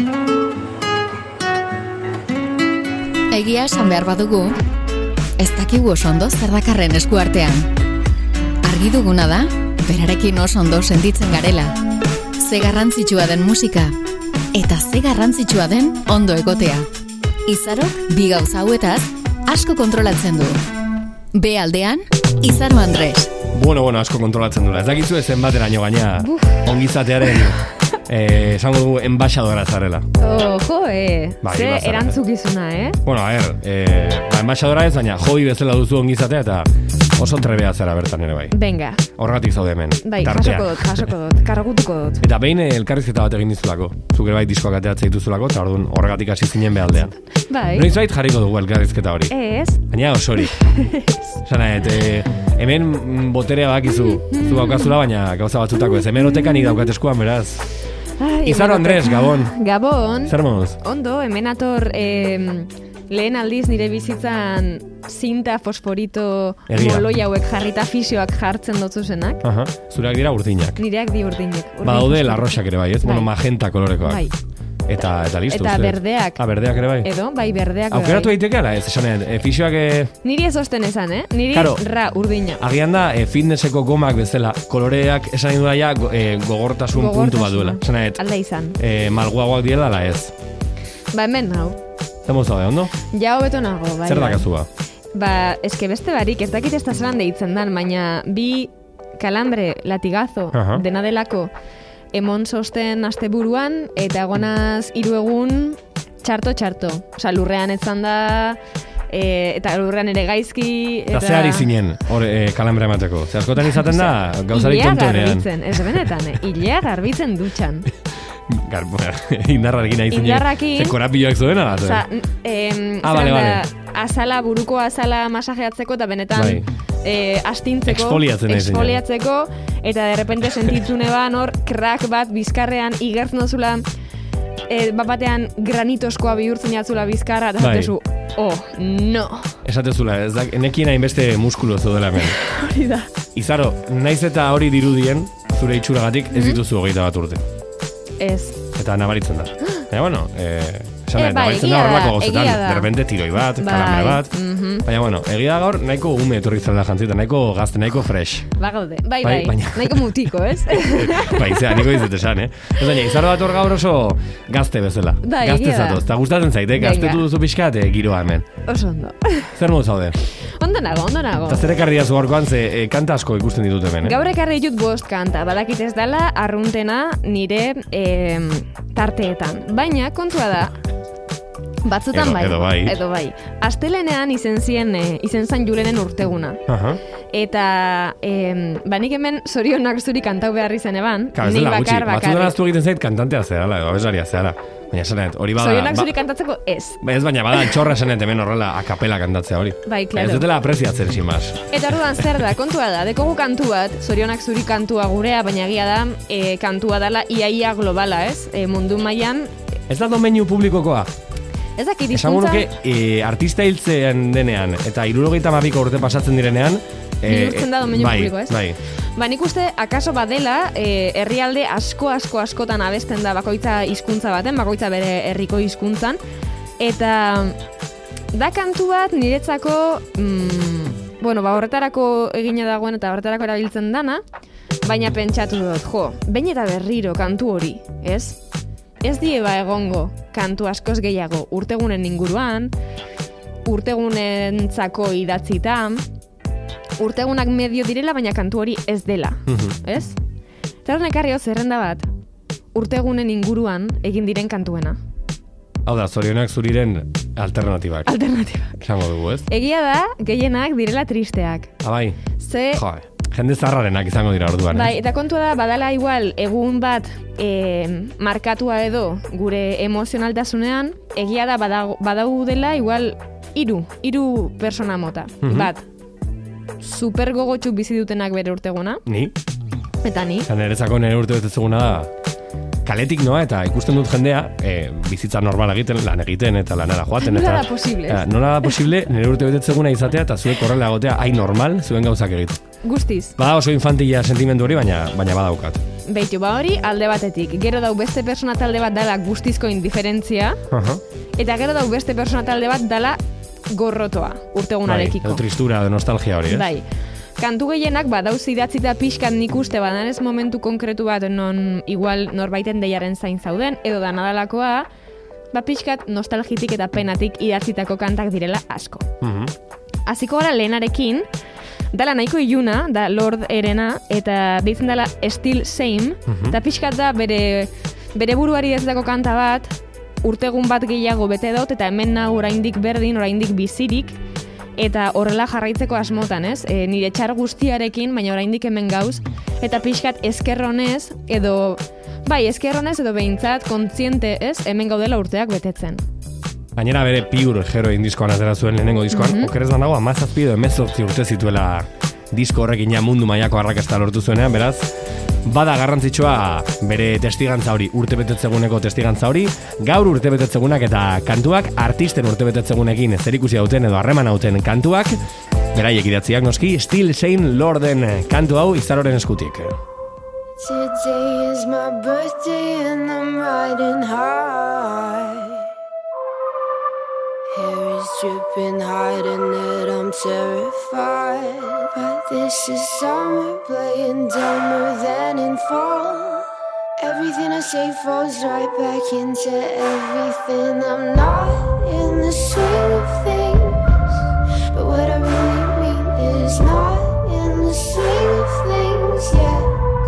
Egia esan behar badugu, ez dakigu oso ondo zer dakarren eskuartean. Argi duguna da, berarekin oso ondo sentitzen garela. Ze garrantzitsua den musika, eta ze garrantzitsua den ondo egotea. Izarok bi gauza hauetaz asko kontrolatzen du. B aldean, Izaro Andres. Bueno, asko kontrolatzen dula. Ez dakizu ezen bateraino gaina ongizatearen esango dugu enbaixadora zarela. Ze erantzukizuna, Bueno, enbaixadora ez, baina hobby bezala duzu ongizatea eta oso trebea zara bertan ere bai. Venga. Horregatik zaude hemen. Bai, jasoko dut, kargutuko dut. Eta behin elkarrizketa bat egin dizulako. Zuk ere bai diskoak ateatzea dituzulako, eta orduan horregatik hasi zinen behaldean. Bai. Noiz bait jarriko dugu elkarrizketa hori. Ez. Baina osorik. Zanaet, hemen boterea bakizu. Zu daukazula, baina gauza batzutako ez. Hemen otekanik daukat eskuan, beraz. Izaro Andres, Gabon. Gabon. Zer moduz? Ondo, hemen ator lehen aldiz nire bizitzan zinta, fosforito, moloi hauek jarrita fisioak jartzen dotzuzenak. Zureak dira urdinak. Nireak di urdinak. Badaude larroxak ere bai, ez? Bueno, magenta kolorekoak. Bai. Eta listo. Eta berdeak. Berdeak ere bai. Edo, bai, berdeak. Aukeratu daiteke ala ez, esanean, fisioak... Niri ez osten esan, Niri urdina. Agian da, fitnesseko gomak bezala, koloreak esan du daia gogortasun puntu bat duela. Esanean, alda izan. Malguagoak diela ala ez. Ba, hemen hau. Zemo zaude, ondo? Ja hobeto nago, bai. Zer dakazua? Ba, eske beste barik, ez dakit ez da zelan deitzen dan, baina bi kalambre, latigazo, dena delako, emon zosten asteburuan, eta egonaz 3 egun txarto. Osa, lurrean etzan da, eta lurrean ere gaizki. Eta zehari zinen, kalambre emateko. Ze askotan izaten da, gauzarik tontonean. Ilea garbitzen, ez benetan, ilea garbitzen dutxan. Indarrarekin nahi zinen. Indarrakin. Ze korapioak zuen ala. Osa, vale. Azala, buruko azala masajeatzeko, eta benetan astintzeko, exfoliatzeko, eta derrepente sentitzune ban hor, krak bat bizkarrean igertzen dozula, batean granitoskoa bihurtzen jatzula bizkarra, eta zatezu, no. Esatezula, ez da, nekien hainbeste muskulo zudela hemen. Hori da. Izaro, naiz eta hori dirudien, zure itxuragatik ez dituzu 21 urte. Ez. Eta nabaritzen da. Bueno, nabaritzen da horrelako gauzetan. Derrepente tiroi bat, kalambre bat. Baina, bueno, egia gaur nahiko ume etorri zela jantzita, nahiko gazte, nahiko fresh. Bagaude, bai, nahiko mutiko, ez? Bai, zera, niko izet esan, Ez baina, Izaro bat hor gaur oso gazte bezala. Gazte zatoz, eta gustatzen zaite, gaztetu duzu pixkat giroa hemen. Oso ondo. Zer modu zaude? Ondo nago. Eta zer ekarri dazu gaurkoan, ze kanta asko ikusten ditut hemen, Gaur ekarri ditut 5 kanta, badakit ez dela arruntena nire tarteetan. Baina, kontua da, batzutan edo bai. Astelenean izen zan Julenen urteguna. Eta nik hemen zorionak zuri kantau behar izan eban. Nik bakar. Batzutan aztu egiten zait kantantea zehara, edo abeslaria zehara. Baina esanet, hori bada... Zorionak zuri kantatzeko ez. Ez, baina bada txorra esanet hemen horrela akapela kantatzea hori. Bai, klaro. Ez dutela apreziatzen simaz. Eta orduan zer da, kontua da, dekogu kantu bat, zorionak zuri kantua gurea, baina egia da, kantua dala iaia globala, ez? Mundu mailan. Ez da domeinu publikokoa? Ez dakit izkuntza... Esan nuke, artista hiltzen denean, eta 72 urte pasatzen direnean... Bihurtzen da domeinu publiko, ez? Bai. Ba, nik uste, akaso badela, herrialde askotan abesten da bakoitza hizkuntza baten, bakoitza bere herriko hizkuntzan, eta da kantu bat niretzako, horretarako egina dagoen eta horretarako erabiltzen dana, baina pentsatu dut, behin eta berriro kantu hori, ez? Ez dieba egongo kantu askoz gehiago urtegunen inguruan, urtegunentzako idatzitan, urtegunak medio direla, baina kantu hori ez dela, ez? Eta horren ekarri zerrenda bat, urtegunen inguruan egin diren kantuena. Hau da, zorionak zuriren alternatibak. Esango dugu, ez? Egia da, gehienak direla tristeak. Bai. Jende zarrarenak izango dira orduan. Bai, eta kontua da, badala igual, egun bat markatua edo gure emozionaltasunean, egia da badagu dela igual 3 persona mota. Bat, super gogotxu bizi dutenak bere urteguna. Ni? Eta ni. Eta nerezako nire urte betetzeguna da, kaletik noa eta ikusten dut jendea bizitza normal egiten, lan egiten eta lanera joaten. Nola da posible? Nola da posible, nire urte betetzeguna izatea eta zuek horrela egotea, normal, zuen gauzak egiten. Guztiz. Bada oso infantila sentimendu hori, baina badaukat. Beitu, hori alde batetik. Gero dau beste persona talde bat dala guztizko indiferentzia, eta gero dau beste persona talde bat dala gorrotoa, urtegunarekiko. Bai, tristura, nostalgia hori, Bai. Kantu gehienak badauz idatzita pixkat nik uste badanez momentu konkretu bat non igual norbaiten deiaren zain zauden, edo da nadalakoa, pixkat nostalgitik eta penatik idatzitako kantak direla asko. Hasiko gara lehenarekin, dala nahiko iluna, da Lord Erena, eta deitzen dela Still Same, eta pixkat da bere buruari dezetako kanta bat, urtegun bat gehiago bete dut, eta hemen nahu oraindik berdin, oraindik bizirik, eta horrela jarraitzeko asmotan, ez? Nire txar guztiarekin, baina oraindik hemen gauz, eta pixkat eskerronez, edo behintzat kontziente, ez? Hemen gaudela urteak betetzen. Gainera bere Pure Heroin diskoan atera zuen lehenengo diskoan, okerez da nago 17 edo 18 urte zituela disko horrekin ja mundu mailako arrakasta lortu zuenean, beraz, bada garrantzitsua bere testigantza hori, urtebetetzeguneko testigantza hori, gaur urtebetetzegunak eta kantuak, artisten urtebetetzegunekin zerikusi dauten edo harreman hauten kantuak, beraiek idatziak noski, Still Sane Lorden kantu hau Izaroren eskutik. Today is my birthday and I'm riding high. Hair is dripping, hiding it, I'm terrified. But this is summer, playing dumber than in fall. Everything I say falls right back into everything. I'm not in the swing of things, but what I really mean is not in the swing of things yet.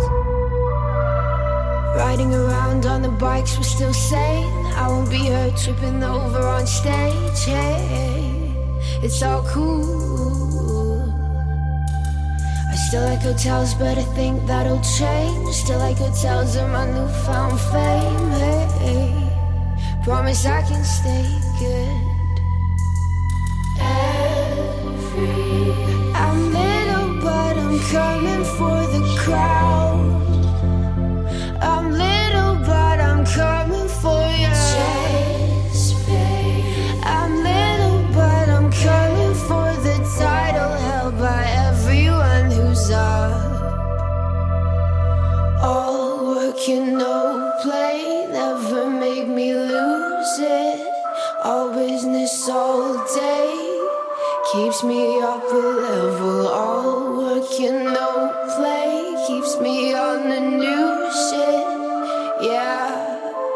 Riding around on the bikes, we're still sane. I won't be hurt tripping over on stage. Hey, it's all cool. I still like hotels, but I think that'll change. Still like hotels and my newfound fame. Hey, promise I can stay good. I'm little, but I'm coming for the crowd. I'm little, but I'm coming for you. I'm little, but I'm coming for the title held by everyone who's up. All work and no play never make me lose it. All business all day keeps me up a level. All work and no play keeps me on the new shit. Yeah.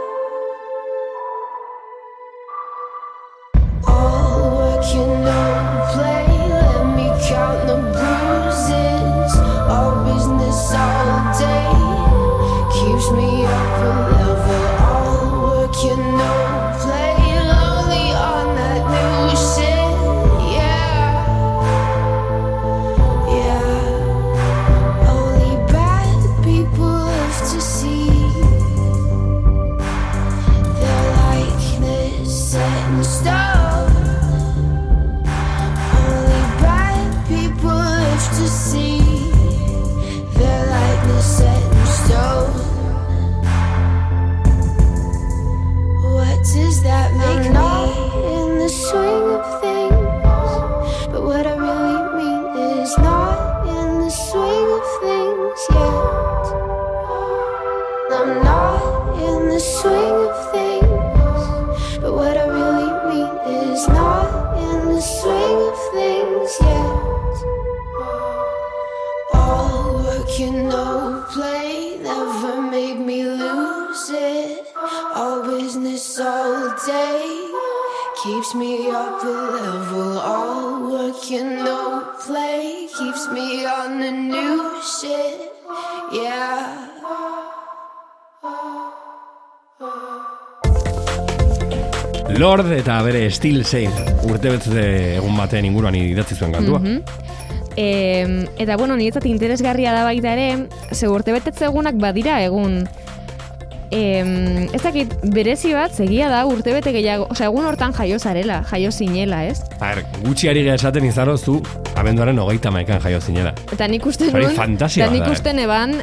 All work and no play, let me count the bruises. All business all day keeps me up a level. All work and no play, lonely on that new shit. Yeah, yeah. Only bad people live to see their likeness set in stone. Only bad people live to see their likeness set in stone. What does that make me? Not in the swing of things, but what I really mean is not in the swing of things yet. I'm not in the swing of things, but what I really mean is not in the swing of things yet. All work and no play never made me lose it. All business all day keeps me up a level. All work and no play keeps me on the new shit. Yeah. Lord eta bere Still Sane urtebetze egun baten inguruan idatzi zuen kantua. Eta bueno, niretzat interesgarria da baita ere, ze urtebetetze egunak badira egun ez dakit, berezi bat, segia da, urtebete gehiago, egun hortan jaio zarela, jaio zinela, ez? Gutxi ari geha esaten Izaro, zu abenduaren 31 jaio zinela. Eta nik uste neban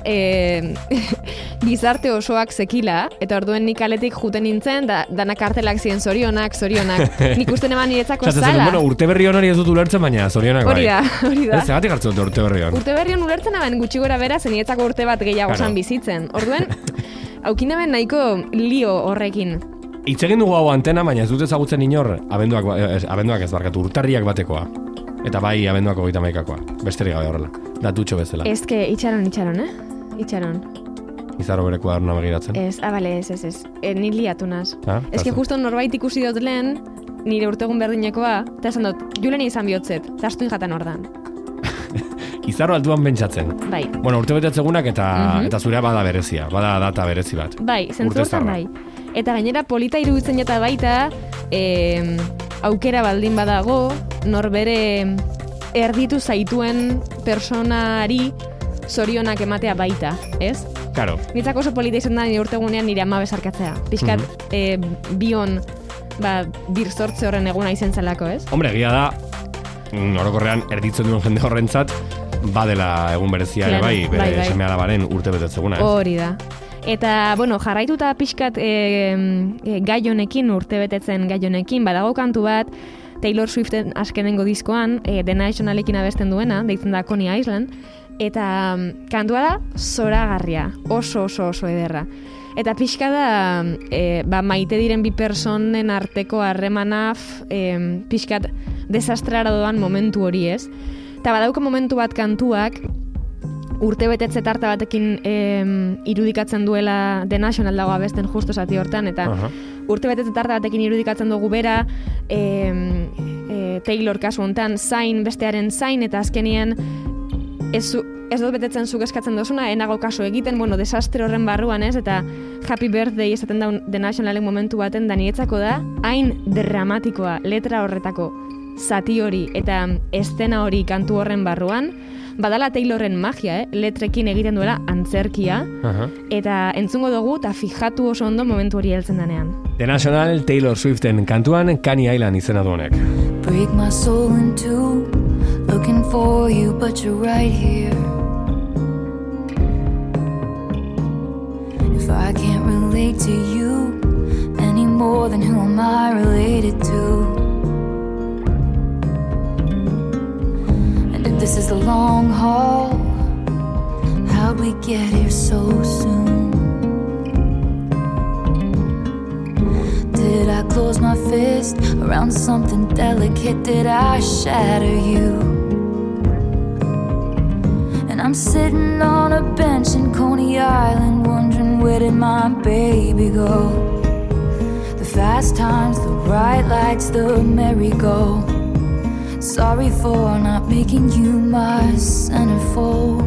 gizarte osoak zekila, eta orduen nik aletik juten nintzen, dana kartelak ziren zorionak. Nik uste neban niretzako zala. Bueno, urte berri hori ez dut ulertzen, baina zorionak bai. Hori da. Ez egatik hartzen dut urte berri hon. Urte berri hon ulertzen neban gutxi gora bera, zen niretzako urte bat gehiago zan bizitzen. Orduen, haukin neban nahiko lio horrekin. Itzegin dugu hau antena, baina ez dut ezagutzen inor, abenduak ez barkatu, urtarriak batekoa. Eta bai, abenduako 31koa. Besterik gabe horrela. Datutxo bezala. Ezke, itxaron, Itxaron. Izaro bere kuadernoa begiratzen. Bale, ez. Ni liatu naz. Ezke justo norbait ikusi dut lehen, nire urtegun berdinekoa, eta esan dut, julen izan bihotzet, eta astuin jatan ordan. Izaro altuan bentsatzen. Bai. Bueno, urte betetzegunak eta zurea bada berezia, bada data berezi bat. Bai, zentzu hortan bai. Eta gainera polita iruditzen eta baita, aukera baldin badago, norbere erditu zaituen personari zorionak ematea baita, ez? Claro. Nitzako oso polita izan da nire urtegunean nire ama bezarkatzea. Piskat, bion, birzortze horren eguna izen zelako, ez? Hombre, egia da, orokorrean erditzen duen jende horrentzat, badela egun berezia ere bai, bere seme alabaren urte betetzeguna, ez? Hori da. Eta, bueno, jarraituta pixkat gai honekin, urte betetzen gai honekin, badago kantu bat, Taylor Swiften azkenengo diskoan, The Nationalekin abesten duena, deitzen da Coney Island, eta kantua da zoragarria, oso ederra. Eta pixka da, maite diren bi personen arteko harremana pixkat desastrara doan momentu hori, ez? Eta badauko momentu bat kantuak, urte betetze tarta batekin irudikatzen duela The National dago abesten justo zati hortan, eta urte betetze tarta batekin irudikatzen dugu bera, Taylor kasu hontan zain, bestearen zain, eta azkenien ez dut betetzen zuk eskatzen dozuna, enago kaso egiten, bueno, desastre horren barruan, ez? Eta Happy Birthday esaten da The Nationalen momentu baten, da niretzako da, hain dramatikoa, letra horretako zati hori eta eszena hori kantu horren barruan, badala Taylorren magia, letrekin egiten duela antzerkia, eta entzungo dugu eta fijatu oso ondo momentu hori heltzen danean. The National, Taylor Swiften kantuan Coney Island izena duenek. Break my soul in two, looking for you, but you're right here. If I can't relate to you any more than who am I related to? This is the long haul. How'd we get here so soon? Did I close my fist around something delicate? Did I shatter you? And I'm sitting on a bench in Coney Island, wondering where did my baby go? The fast times, the bright lights, the merry-go. Sorry for not making you my centerfold.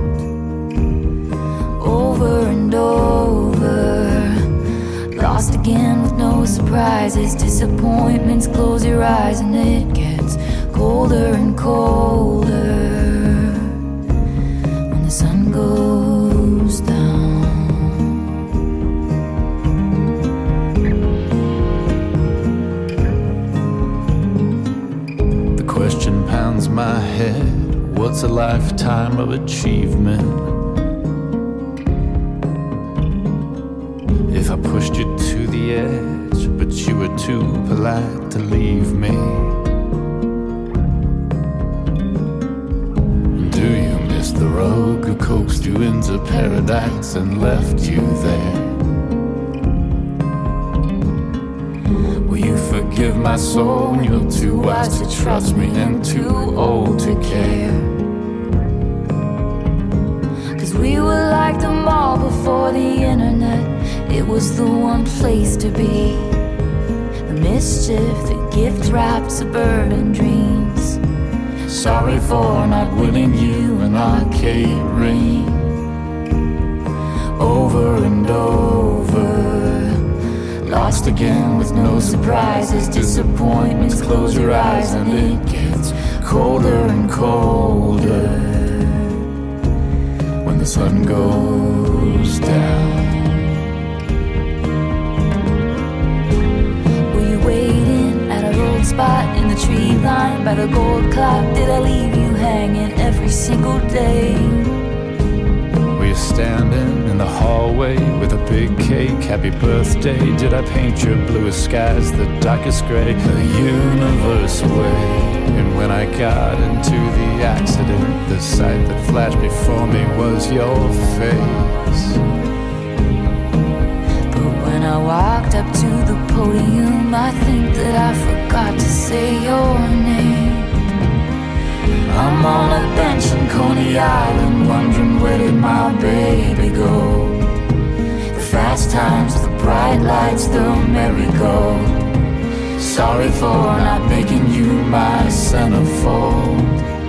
Over and over, lost again with no surprises. Disappointments, close your eyes and it gets colder and colder when the sun goes down. Question pounds my head. What's a lifetime of achievement? If I pushed you to the edge, but you were too polite to leave me. Do you miss the rogue who coaxed you into paradise and left you there? Forgive my soul, you're too wise to trust me and too old to care. Cause we were like the mall before the internet. It was the one place to be. The mischief, the gift wrapped suburban dreams. Sorry for not winning you an arcade ring. Over and over, lost again with no surprises. Disappointments, close your eyes and it gets colder and colder when the sun goes down. the tree line by the gold clock. Did I leave you hanging every single day? Were you standing in the hallway with a big cake? Happy birthday. Did I paint your bluest skies the darkest gray? The universe away. And when I got into the accident, the sight that flashed before me was your face. But when I walked up to the podium, I think that I forgot to say your name. I'm on a bench in Coney Island, wondering where did my baby go? The fast times, the bright lights, the merry-go. Sorry for not making you my centerfold.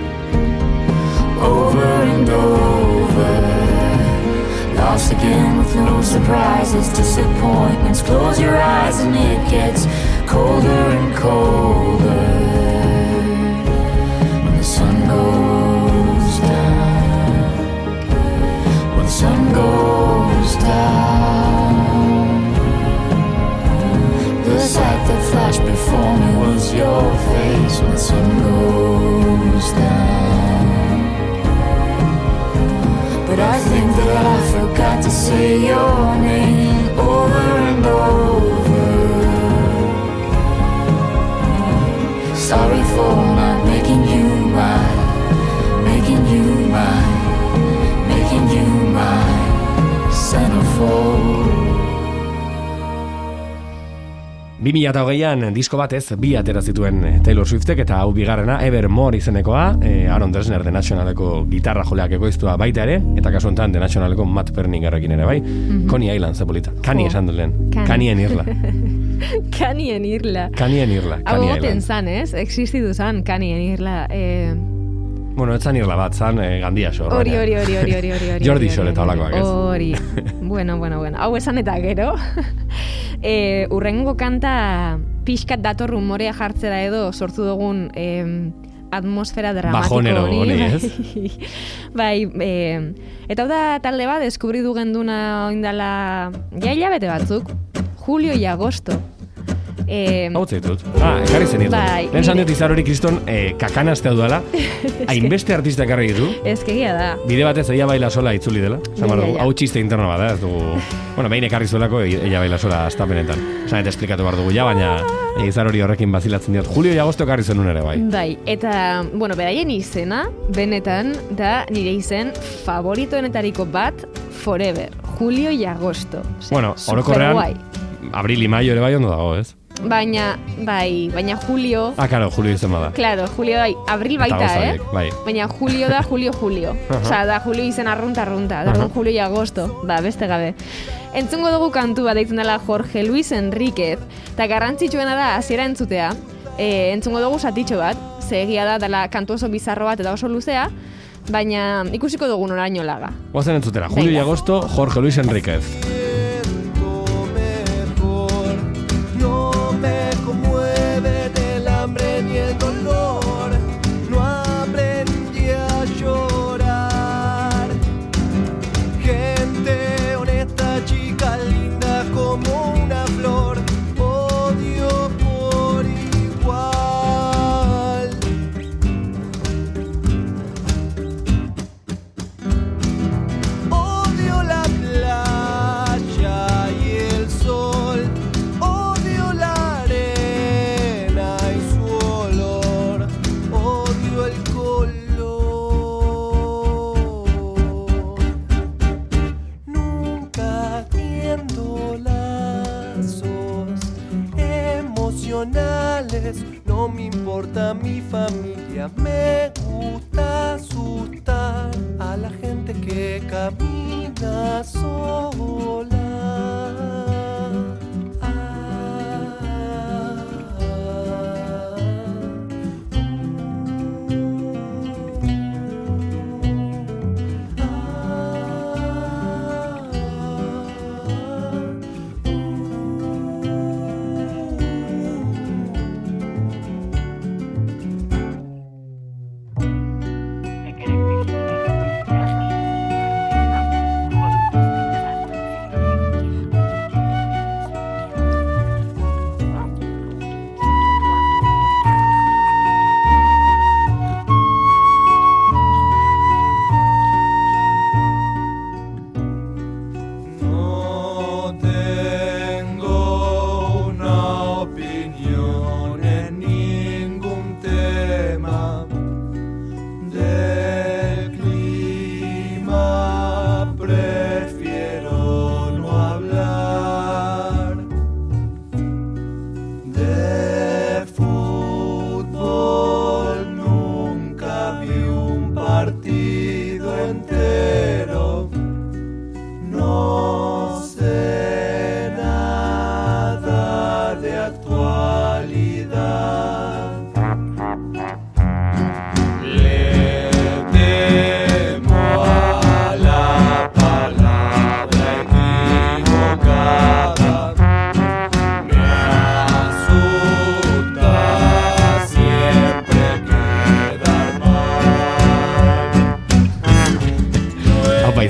Over and over, lost again with no surprises, disappointments. Close your eyes and it gets colder and colder. When the sun goes down, when the sun goes down, the sight that flashed before me was your face. When the sun goes down, but I think that I forgot to say your name over and over. Sorry for not making you mine, making you mine, making you my centerfold. 2008an disko batez bi atera zituen Taylor Swiftek, eta hau bigarrena Evermore izenekoa, Aaron Dessner The Nationaleko gitarra joleak ekoiztua baita ere, eta kasu honetan The Nationaleko Matt Perningerrekin ere bai. Coney Island zepolita. Kani esan dut lehen. Kanien irla. Kanien irla. Kanien irla. Hau goten zan, ez? Existitu zan Kanien irla. Bueno, etzan irla bat, zan Gandia Shore. Hori. Jordi Shore eta olakoak, ez? Hori. Bueno. Hau esan eta gero. Urrengo kanta pixkat dator rumorea jartzera edo sortu dugun atmosfera dramatiko honi, ez? Bai, eta hau da talde bat deskubridu genduna oindala hilabete batzuk, julio y agosto. Hau zaitut. Ekarri zen ditu. Bai, lehen zan dut izarori kriston kakanaztea duela. Hainbeste artistak ekarri ditu. Ezkegia da. Bide batez Ella Baila Sola itzuli dela. Hau txiste interno bada, ez dugu. Bueno, behin ekarri zuelako Ella Baila Sola astapenetan. Zanet esplikatu behar dugu ja, baina izarori horrekin bazilatzen diot. Julio y agosto ekarri zenun ere bai. Bai, eta, bueno, beraien izena, benetan, da nire izen favoritoenetariko bat, Forever. Julio y agosto. Bueno, orokorrean, abril y mayo ere bai ondo dago, ez? Baina Julio... Claro, Julio izen bada. Claro, Julio bai, abril baita, bai. Baina Julio da Julio. Osa, da Julio izen arrunta. Da Julio y agosto, beste gabe. Entzungo dugu kantu bat deitzen dela Jorge Luis Enríquez, eta garrantzitsuena da hasiera entzutea. Entzungo dugu zatitxo bat, ze egia da dela kantu oso bizarro bat eta oso luzea, baina ikusiko dugu noraino laga. Guazen entzutera, Julio y agosto, Jorge Luis Enríquez. No me importa mi familia, me gusta asustar a la gente que camina sola.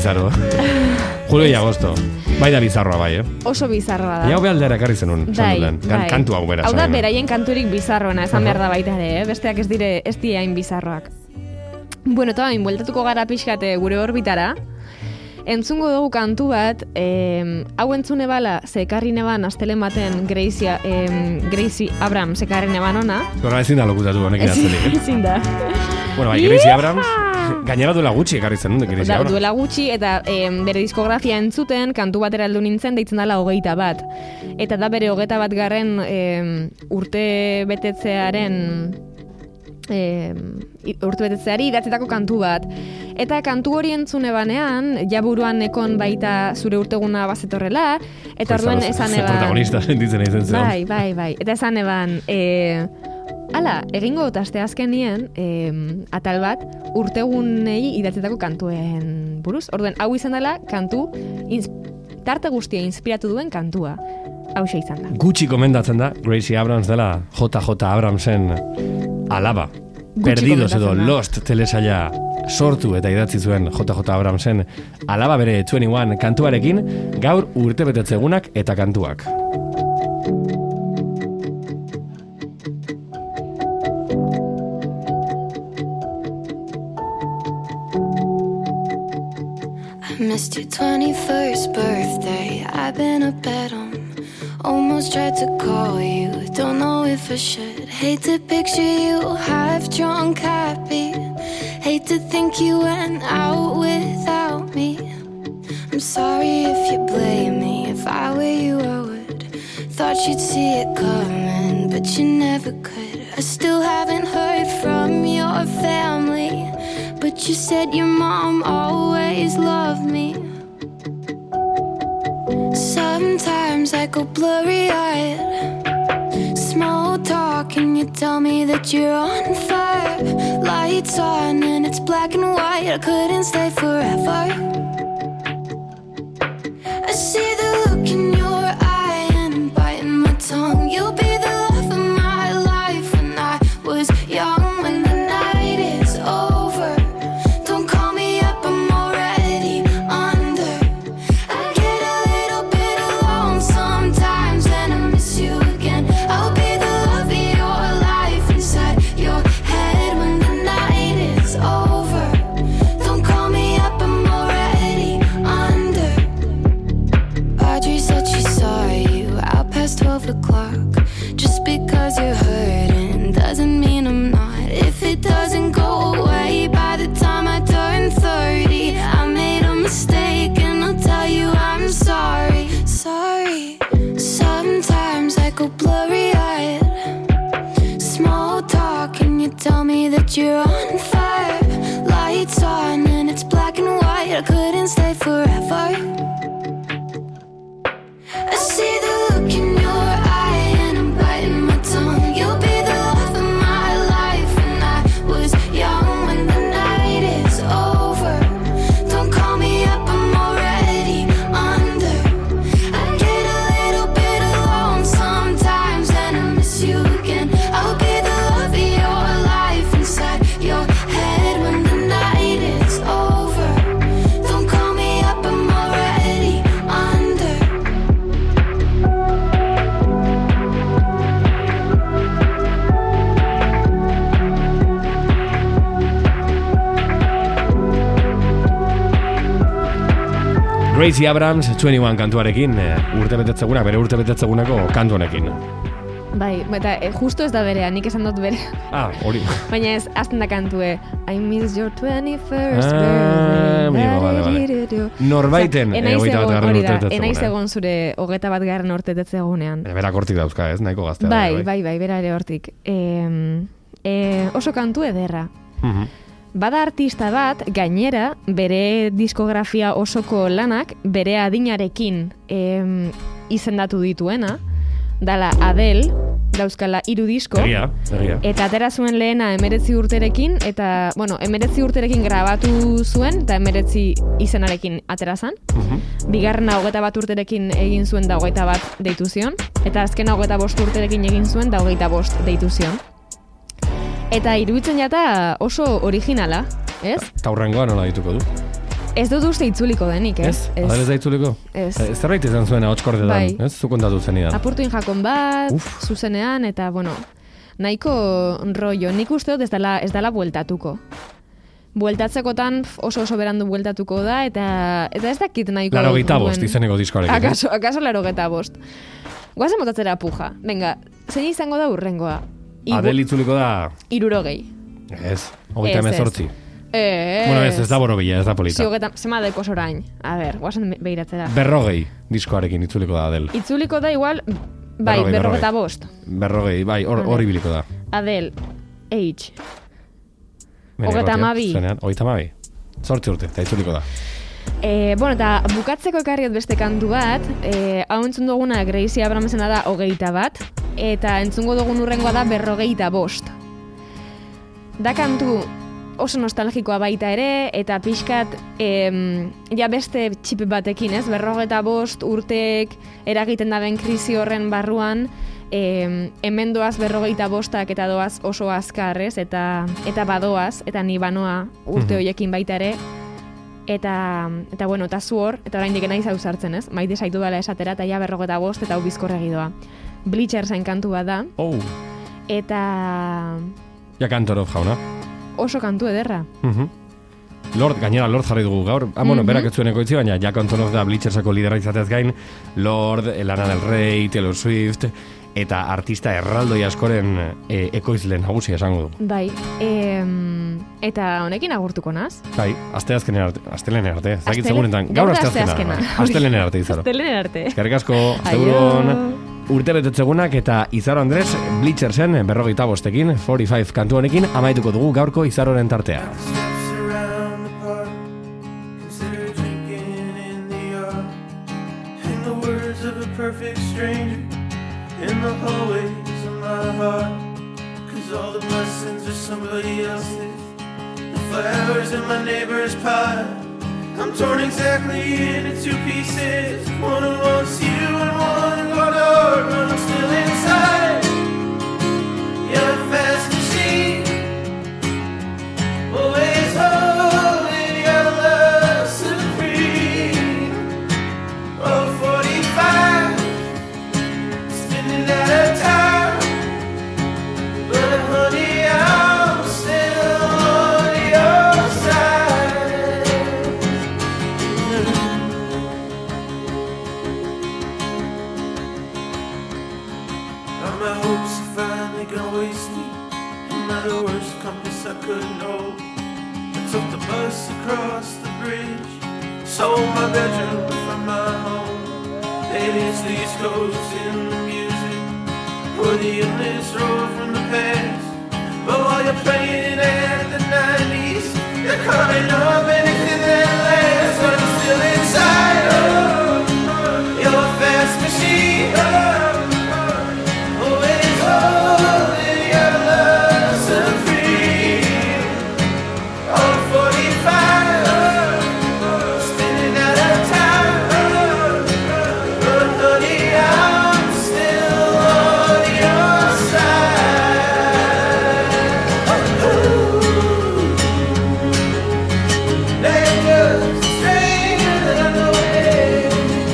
bizarro. Julio y agosto. Bai da bizarroa bai, Oso bizarroa da. Jau behaldera ekarri zenun, kantu hau bera. Hau da, beraien kanturik bizarroena, esan behar da baita ere, Besteak ez die hain bizarroak. Bueno, eta bain, bueltatuko gara pixkate gure orbitara. Entzungo dugu kantu bat, hau entzune bala, zekarri neban astelen baten Gracie Abrams zekarri neban ona. Gora ezin da lokutatu honekin atzelik. Ezin da. Bueno, bai, Gracie Abrams, gainera duela gutxi ekarri zen, Gracie Abrams. Duela gutxi, eta bere diskografia entzuten, kantu batera heldu nintzen, deitzen dela 21. Eta da bere 21 garren urte betetzearen urtebetetzeari idatzitako kantu bat. Eta kantu hori entzune banean, jaburuan nekon baita zure urteguna bazetorrela, eta orduen esan eban... Protagonista sentitzen egiten zen. Bai. Eta esan eban, egingo aste azkenien, atal bat, urtegunei idatzitako kantuen buruz. Orduen, hau izan dela, kantu, tarte guztia inspiratu duen kantua. Hau izan da. Gutxi komendatzen da, Gracie Abrams dela JJ Abramsen alaba. Perdidos edo Lost telesaila sortu eta idatzi zuen JJ Abramsen alaba bere 21 kantuarekin, gaur urtebetetze egunak eta kantuak. I missed your 21st birthday. I've been up at home. Almost tried to call you, don't know if I should. Hate to picture you half drunk, happy. Hate to think you went out without me. I'm sorry if you blame me. If I were you, I would. Thought you'd see it coming, but you never could. I still haven't heard from your family, but you said your mom always loved me. Sometimes I go blurry-eyed. Small talk and you tell me that you're on fire. Lights on and it's black and white. I couldn't stay forever. I see the look in your eye and I'm biting my tongue. You'll be the love of my life when I was young. When the night is over, don't call me up, I'm already under. I get a little bit alone sometimes and I miss you again. I'll be the love of your life inside your head when the night is over. Don't call me up, I'm already under. Audrey said she saw you out past 12 o'clock. Just because you're hurting doesn't mean I'm not. If it doesn't go away by the time I turn 30, I made a mistake and I'll tell you I'm sorry. Sorry. Sometimes I go blurry-eyed. Small talk and you tell me that you're on fire. Lights on and it's black and white. I couldn't stay forever. I see the look in your eye and I'm biting my tongue. You'll be the love of my life when I was young. When the night is over, don't call me up, I'm already under. I get a little bit alone sometimes and I miss you again. I'll be the love of your life inside your head when the night is over. Don't call me up, I'm already under. Gracie Abrams 21 kantuarekin, urtebetetzegunak, bere urtebetetzegunako kantu honekin. Bai, eta justo ez da berea, nik esan dut bere. Hori. Baina ez, azten da kantue. I miss your 21st birthday. Norbaiten, hogeita bat garren urtebetetzegunean. Enaiz egon zure hogeita bat garren urtebetetzegunean. Berak hortik dauzka, ez? Nahiko gaztea. Bai, bera ere hortik. Oso kantu ederra. Bada artista bat, gainera, bere diskografia osoko lanak, bere adinarekin izendatu dituena, dala Adele, dauzkala 3 disko, egia. Eta atera zuen lehena 19 urterekin, eta, 19 urterekin grabatu zuen, eta 19 izenarekin atera zan. Bigarrena 21 urterekin egin zuen da 21 deitu zion, eta azkena 25 urterekin egin zuen da 25 deitu zion. Eta iruditzen jata oso originala, ez? Eta hurrengoa nola dituko du? Ez dut uste itzuliko denik, ez? Adel ez da itzuliko? Ez. Zerbait izan zuen ahotskordetan, ez? Zu kontatu zenidan. Apurtuin jakon bat, zuzenean, eta, bueno, nahiko rollo. Nik uste dut ez dela bueltatuko. Bueltatzekotan oso berandu bueltatuko da, eta ez dakit nahiko... 85 izeneko diskoarekin. Akaso 85. Guazen motatzera puja. Venga, zein izango da urrengoa? Adel itzuliko da... 60. Ez, 38. Bueno, ez da borobila, ez da polita. Zema dekos orain. A ber, guazen behiratzera. 40 diskoarekin itzuliko da Adel. Itzuliko da igual, bai, 45. 40, bai, hor ibiliko da. Adel, age. 32. 32. 8 urte, eta itzuliko da. Bueno, eta bukatzeko ekarriot beste kantu bat, hau entzun duguna Gracie Abramsena da 21, eta entzungo dugun urrengoa da 45. Da kantu oso nostalgikoa baita ere, eta pixkat ja beste txip batekin, ez? 45 urtek eragiten daben krisi horren barruan, hemen doaz 45ak eta doaz oso azkar, ez? Eta badoaz, eta ni banoa urte horiekin baita ere, eta bueno, eta zu hor, eta oraindik naiz hau sartzen, ez? Maite saitu dela esatera, eta ja 45 eta hau bizkorregi doa. Bleachersen kantu bat da. Eta... Ja Kantorov jauna. Oso kantu ederra. Gainera Lord jarri dugu gaur. Bueno, berak ez zueneko itzi, baina Jack Antonoff da Bleachersako lidera izatez gain, Lord, Lana Del Rey, Taylor Swift, eta artista erraldoi askoren ekoizle nagusia esango du. Bai, eta honekin agurtuko naz? Bai, astelenen arte. Zagit seguretan, gaur asteazkena. Astelenen arte, Izaro. Astelenen arte. Eskerrik asko, asteburon. Urte betetzegunak eta Izaro Andres Bleachersen 45ekin, 45 kantu honekin amaituko dugu gaurko Izaroren tartea. Perfect stranger in the hallways of my heart, 'cause all the blessings are somebody else's, the flowers in my neighbor's pot. I'm torn exactly into 2 pieces, one who wants you and one got out, but I'm still inside. You're a fast machine, always holding your love supreme. Oh, 45, spinning out of time, but honey, I'm still on your side. Now my hopes are finally gonna waste me, and my the worst compass I could know. I took the bus across the bridge, sold my bedroom from my home. Maybe it's the East Coast in the music, or the endless road from the past. But while you're playing at the 90s, you're calling up anything that lasts. But I'm still inside, you're a fast machine, always holding your love supreme. Oh, 45, spinning out of time, but honey, I'm still on your side. They're just strangers in the way.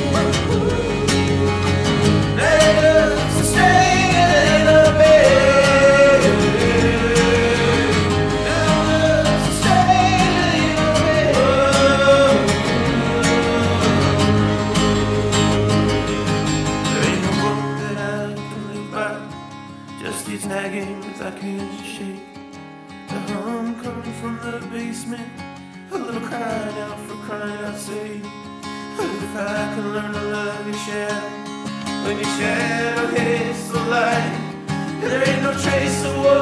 They're just strangers in the bed. They're just strangers in the bed. There ain't no book that I can live by, just these naggings I can't shake. The hum coming from the basement, a little crying out for crying out sake. If I can learn to love your shadow, when your shadow hits the light, there ain't no trace of what